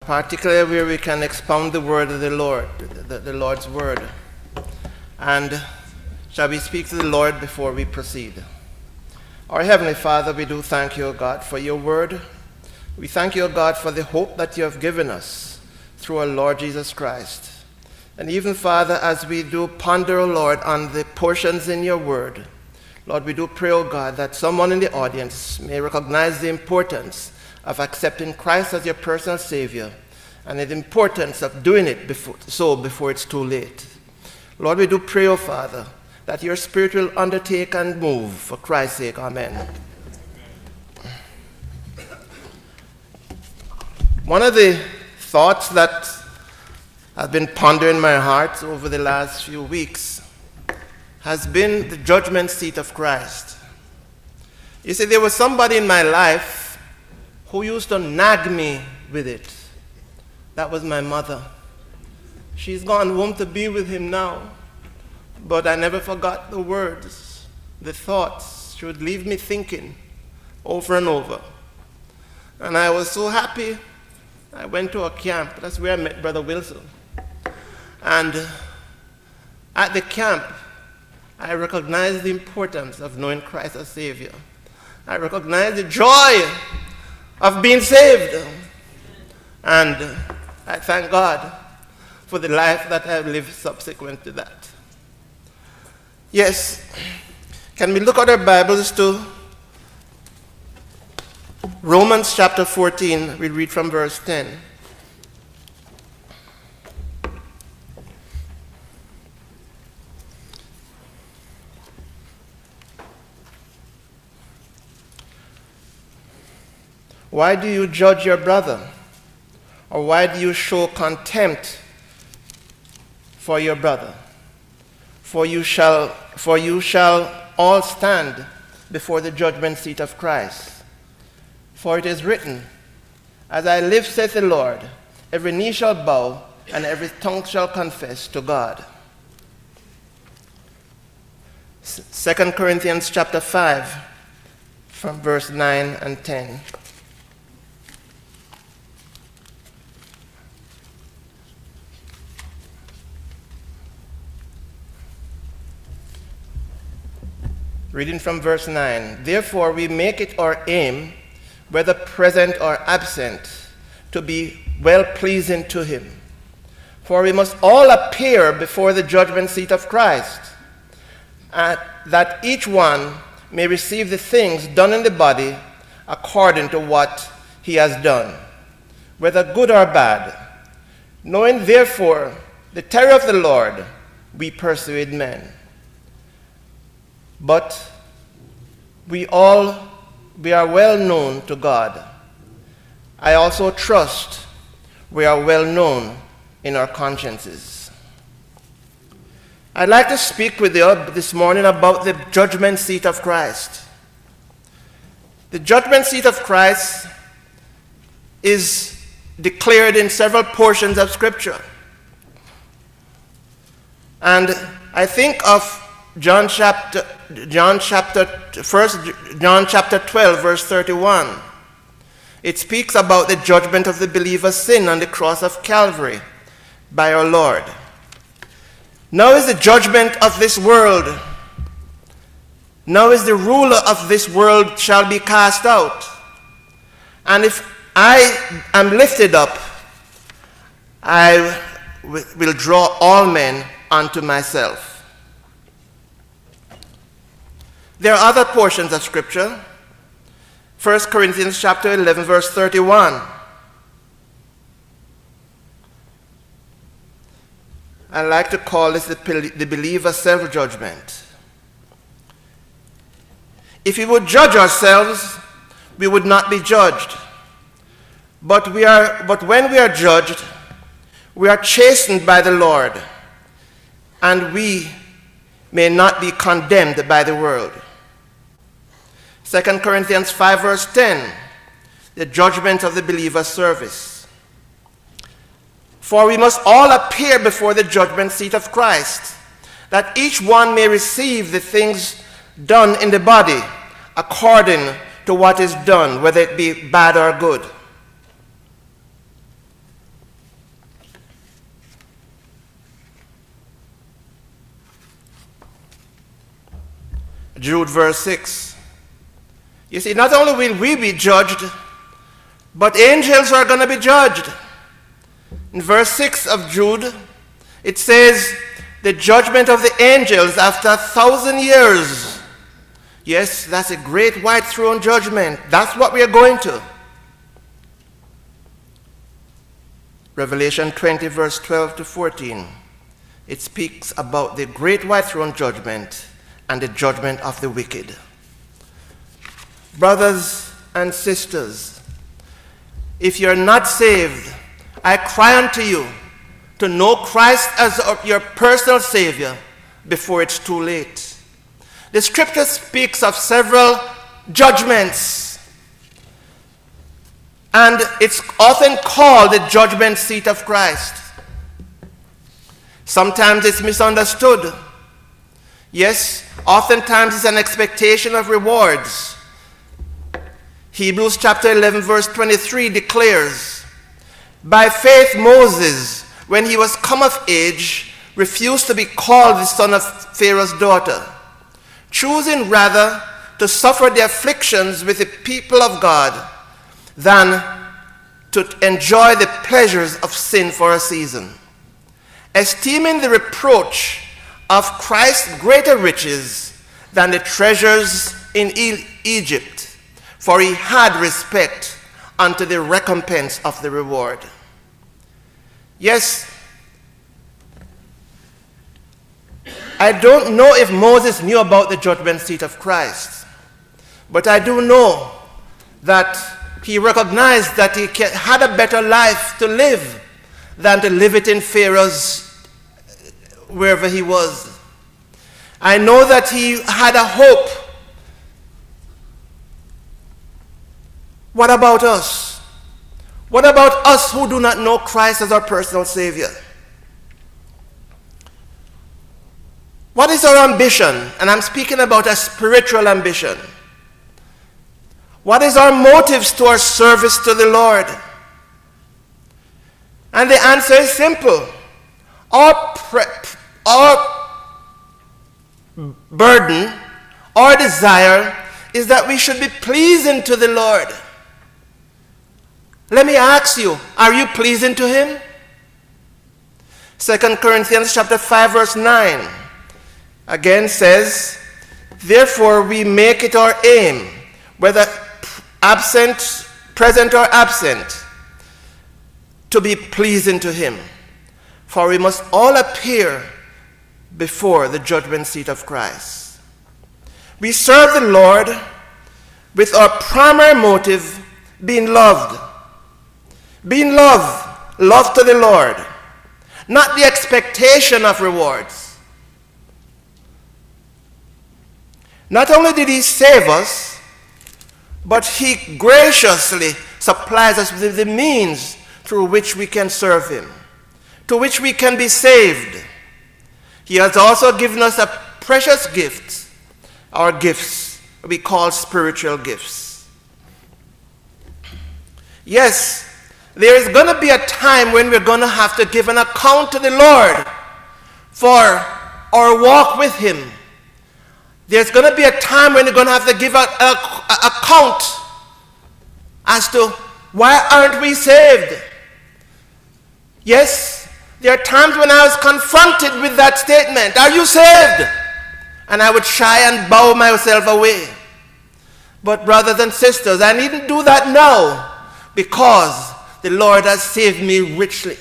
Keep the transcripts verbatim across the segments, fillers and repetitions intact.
particularly where we can expound the word of the Lord, the, the Lord's word. And shall we speak to the Lord before we proceed? Our Heavenly Father, we do thank you, O God, for your word. We thank you, O God, for the hope that you have given us through our Lord Jesus Christ. And even, Father, as we do ponder, O Lord, on the portions in your word, Lord, we do pray, O God, that someone in the audience may recognize the importance of accepting Christ as your personal Savior and the importance of doing it before, so before it's too late. Lord, we do pray, O Father, that your Spirit will undertake and move for Christ's sake. Amen. One of the thoughts that have been pondering my heart over the last few weeks has been the judgment seat of Christ. You see, there was somebody in my life who used to nag me with it. That was my mother. She's gone home to be with him now, but I never forgot the words, the thoughts. She would leave me thinking over and over. And I was so happy. I went to a camp. That's where I met Brother Wilson. And at the camp, I recognized the importance of knowing Christ as Savior. I recognized the joy of being saved. And I thank God for the life that I have lived subsequent to that. Yes, can we look at our Bibles to Romans chapter fourteen? We read from verse ten. Why do you judge your brother? Or why do you show contempt for your brother? For you shall, for you shall all stand before the judgment seat of Christ. For it is written, as I live, saith the Lord, every knee shall bow, and every tongue shall confess to God. Second Corinthians chapter five, from verse nine and ten. Reading from verse nine. Therefore we make it our aim, whether present or absent, to be well-pleasing to him. For we must all appear before the judgment seat of Christ, uh, that each one may receive the things done in the body according to what he has done, whether good or bad. Knowing therefore the terror of the Lord, we persuade men. But we all, we are well known to God. I also trust we are well known in our consciences. I'd like to speak with you this morning about the judgment seat of Christ. The judgment seat of Christ is declared in several portions of Scripture. And I think of John chapter, John chapter, first John chapter twelve, verse thirty-one. It speaks about the judgment of the believer's sin on the cross of Calvary by our Lord. Now is the judgment of this world. Now is the ruler of this world shall be cast out. And if I am lifted up, I will draw all men unto myself. There are other portions of Scripture. First Corinthians chapter eleven, verse thirty-one. I like to call this the, the believer's self-judgment. If we would judge ourselves, we would not be judged. But we are, but when we are judged, we are chastened by the Lord, and we may not be condemned by the world. Second Corinthians five, verse ten, the judgment of the believer's service. For we must all appear before the judgment seat of Christ, that each one may receive the things done in the body according to what is done, whether it be bad or good. Jude verse six. You see, not only will we be judged, but angels are going to be judged. In verse six of Jude, it says, the judgment of the angels after a thousand years. Yes, that's a great white throne judgment. That's what we are going to. Revelation twenty, verse twelve to fourteen. It speaks about the great white throne judgment and the judgment of the wicked. Brothers and sisters, if you're not saved, I cry unto you to know Christ as your personal Savior before it's too late. The scripture speaks of several judgments, and it's often called the judgment seat of Christ. Sometimes it's misunderstood. Yes, oftentimes it's an expectation of rewards. Hebrews chapter eleven verse twenty-three declares, by faith Moses, when he was come of age, refused to be called the son of Pharaoh's daughter, choosing rather to suffer the afflictions with the people of God than to enjoy the pleasures of sin for a season, esteeming the reproach of Christ greater riches than the treasures in e- Egypt, for he had respect unto the recompense of the reward. Yes, I don't know if Moses knew about the judgment seat of Christ, but I do know that he recognized that he had a better life to live than to live it in Pharaoh's, wherever he was. I know that he had a hope. What about us? What about us who do not know Christ as our personal Savior? What is our ambition? And I'm speaking about a spiritual ambition. What is our motives to our service to the Lord? And the answer is simple. Our, pre- our burden, our desire is that we should be pleasing to the Lord. Let me ask you, are you pleasing to him? Second Corinthians chapter five verse nine again says, therefore we make it our aim, whether absent, present or absent, to be pleasing to him. For we must all appear before the judgment seat of Christ. We serve the Lord with our primary motive being loved. Being loved, love to the Lord, not the expectation of rewards. Not only did he save us, but he graciously supplies us with the means through which we can serve him, to which we can be saved. He has also given us a precious gift, our gifts we call spiritual gifts. Yes, there is going to be a time when we're going to have to give an account to the Lord for our walk with him. There's going to be a time when you're going to have to give an account as to why aren't we saved? Yes, there are times when I was confronted with that statement, are you saved? And I would shy and bow myself away. But brothers and sisters, I needn't do that now because the Lord has saved me richly.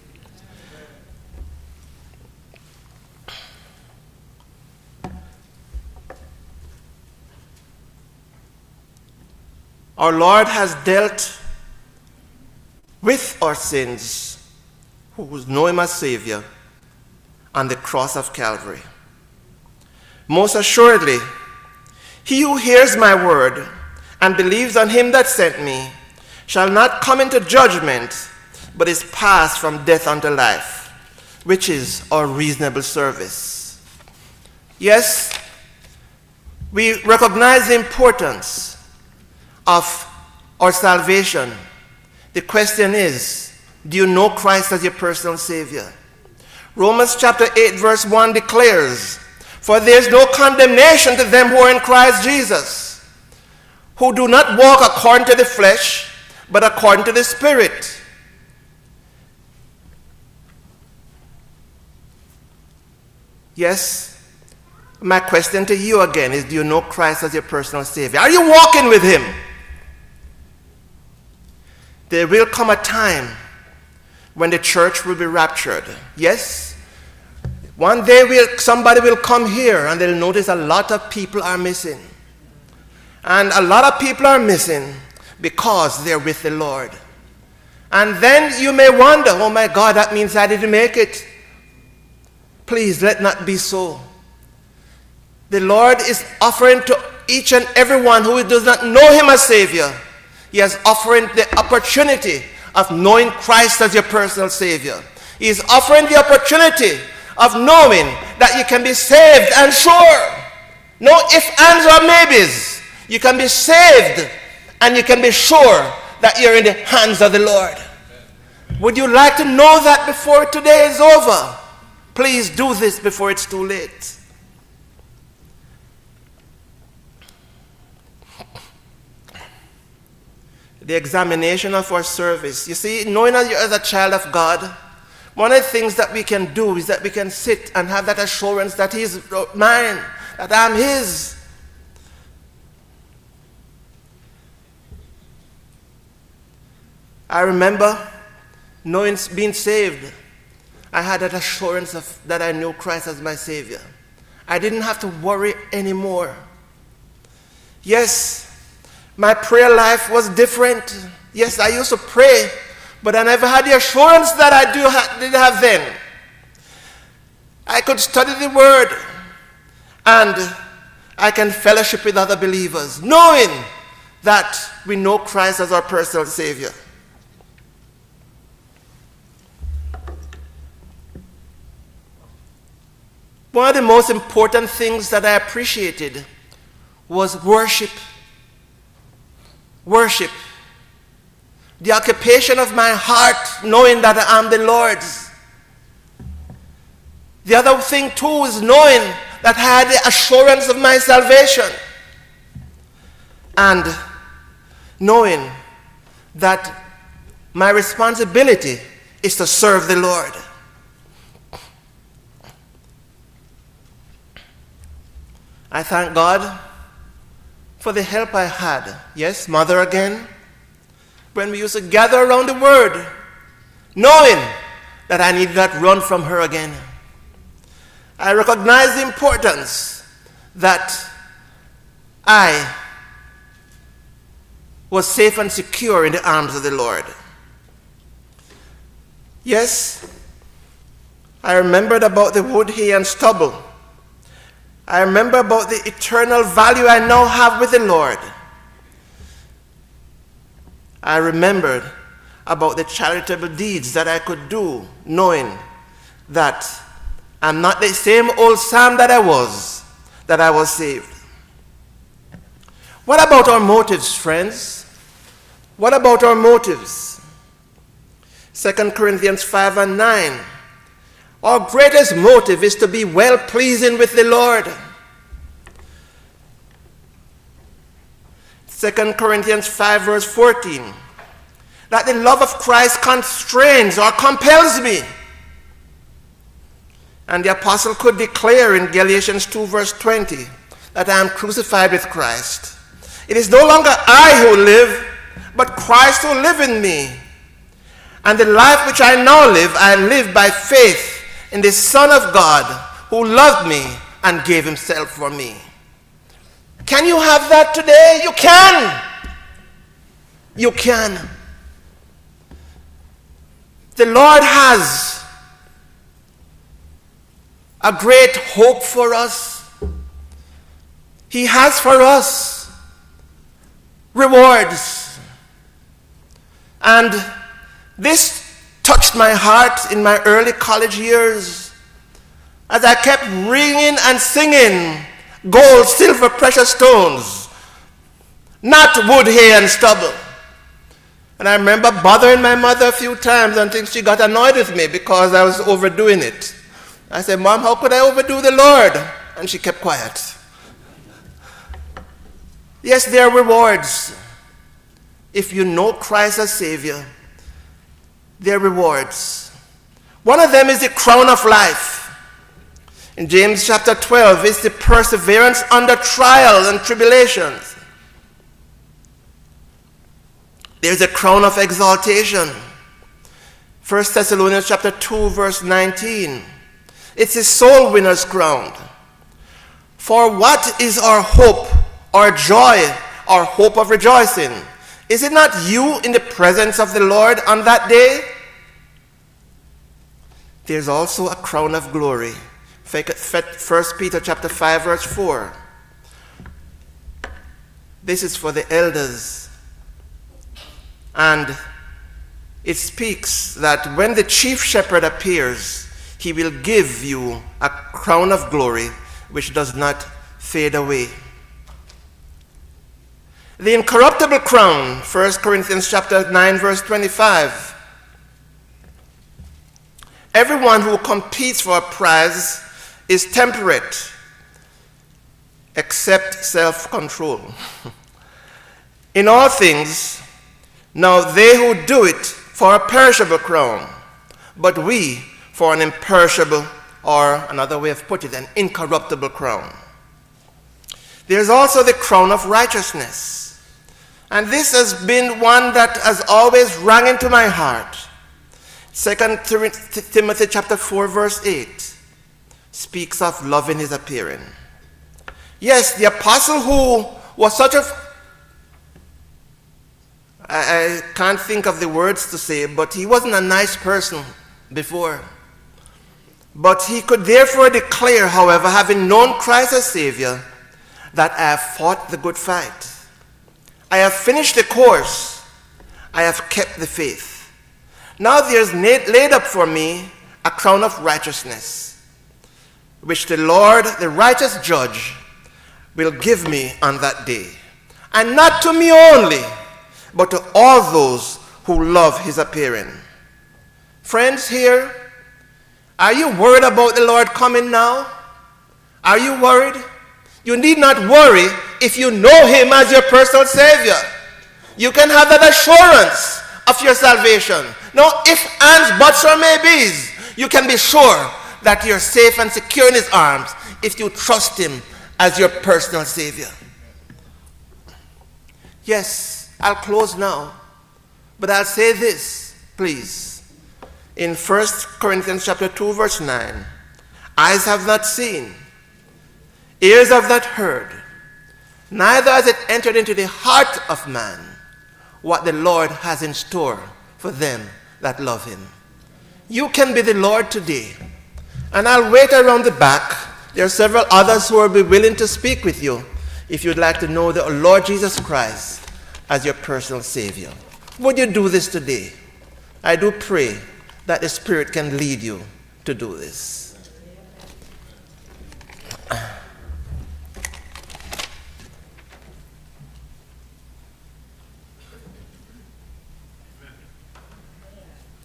Our Lord has dealt with our sins, who know him as Savior, on the cross of Calvary. Most assuredly, he who hears my word and believes on him that sent me shall not come into judgment, but is passed from death unto life, which is our reasonable service. Yes, we recognize the importance of our salvation. The question is, do you know Christ as your personal Savior? Romans chapter eight verse one declares, For there is no condemnation to them who are in Christ Jesus, who do not walk according to the flesh, but according to the Spirit. Yes, my question to you again is, do you know Christ as your personal Savior? Are you walking with Him? There will come a time when the church will be raptured. Yes, one day we'll, somebody will come here and they'll notice a lot of people are missing. And a lot of people are missing because they're with the Lord. And then you may wonder, oh my God, that means I didn't make it. Please, let not be so. The Lord is offering to each and everyone who does not know Him as Savior, He is offering the opportunity of knowing Christ as your personal Savior. He is offering the opportunity of knowing that you can be saved and sure. No ifs, ands, or maybes. You can be saved and you can be sure that you're in the hands of the Lord. Would you like to know that before today is over? Please do this before it's too late. The examination of our service. You see, knowing that you're as a child of God, one of the things that we can do is that we can sit and have that assurance that He's mine, that I'm His. I remember knowing, being saved. I had that assurance of that I knew Christ as my Savior. I didn't have to worry anymore. Yes, my prayer life was different. Yes, I used to pray, but I never had the assurance that I do ha- did have then. I could study the Word, and I can fellowship with other believers, knowing that we know Christ as our personal Savior. One of the most important things that I appreciated was worship. Worship. The occupation of my heart, knowing that I am the Lord's. The other thing too is knowing that I had the assurance of my salvation. And knowing that my responsibility is to serve the Lord. I thank God for the help I had. Yes, mother again. When we used to gather around the Word, knowing that I need not run from her again. I recognize the importance that I was safe and secure in the arms of the Lord. Yes, I remembered about the wood, hay, and stubble. I remember about the eternal value I now have with the Lord. I remembered about the charitable deeds that I could do, knowing that I'm not the same old Sam that I was, that I was saved. What about our motives, friends? What about our motives? Second Corinthians five and nine. Our greatest motive is to be well-pleasing with the Lord. Second Corinthians five verse fourteen. That the love of Christ constrains or compels me. And the apostle could declare in Galatians two verse twenty that I am crucified with Christ. It is no longer I who live, but Christ who lives in me. And the life which I now live, I live by faith in the Son of God, who loved me and gave himself for me. Can you have that today? You can. You can. The Lord has a great hope for us. He has for us rewards. And this touched my heart in my early college years as I kept ringing and singing gold, silver, precious stones, not wood, hay, and stubble. And I remember bothering my mother a few times until she got annoyed with me because I was overdoing it. I said, Mom, how could I overdo the Lord? And she kept quiet. Yes, there are rewards. If you know Christ as Savior, there are rewards. One of them is the crown of life. In James chapter twelve, it's the perseverance under trial and tribulations. There's a crown of exaltation. First Thessalonians chapter two, verse nineteen. It's a soul winner's crown. For what is our hope, our joy, our hope of rejoicing? Is it not you in the presence of the Lord on that day? There's also a crown of glory. First Peter chapter five, verse four. This is for the elders. And it speaks that when the chief shepherd appears, he will give you a crown of glory which does not fade away. The incorruptible crown, First Corinthians chapter nine, verse twenty-five. Everyone who competes for a prize is temperate, except self-control. In all things, now they who do it for a perishable crown, but we for an imperishable, or another way of putting it, an incorruptible crown. There's also the crown of righteousness. And this has been one that has always rang into my heart. Second Timothy chapter four, verse eight speaks of loving his appearing. Yes, the apostle who was such a, I, I can't think of the words to say, but he wasn't a nice person before. But he could therefore declare, however, having known Christ as Savior, that I have fought the good fight. I have finished the course. I have kept the faith. Now there is laid up for me a crown of righteousness, which the Lord, the righteous judge, will give me on that day. And not to me only, but to all those who love his appearing. Friends here, are you worried about the Lord coming now? Are you worried? You need not worry if you know him as your personal Savior. You can have that assurance of your salvation. No ifs, ands, buts, or maybes. You can be sure that you're safe and secure in his arms if you trust him as your personal Savior. Yes, I'll close now, but I'll say this, please. In First Corinthians chapter two, verse nine, eyes have not seen, ears have not heard, neither has it entered into the heart of man what the Lord has in store for them that love him. You can be the Lord today. And I'll wait around the back. There are several others who will be willing to speak with you if you'd like to know the Lord Jesus Christ as your personal Savior. Would you do this today? I do pray that the Spirit can lead you to do this.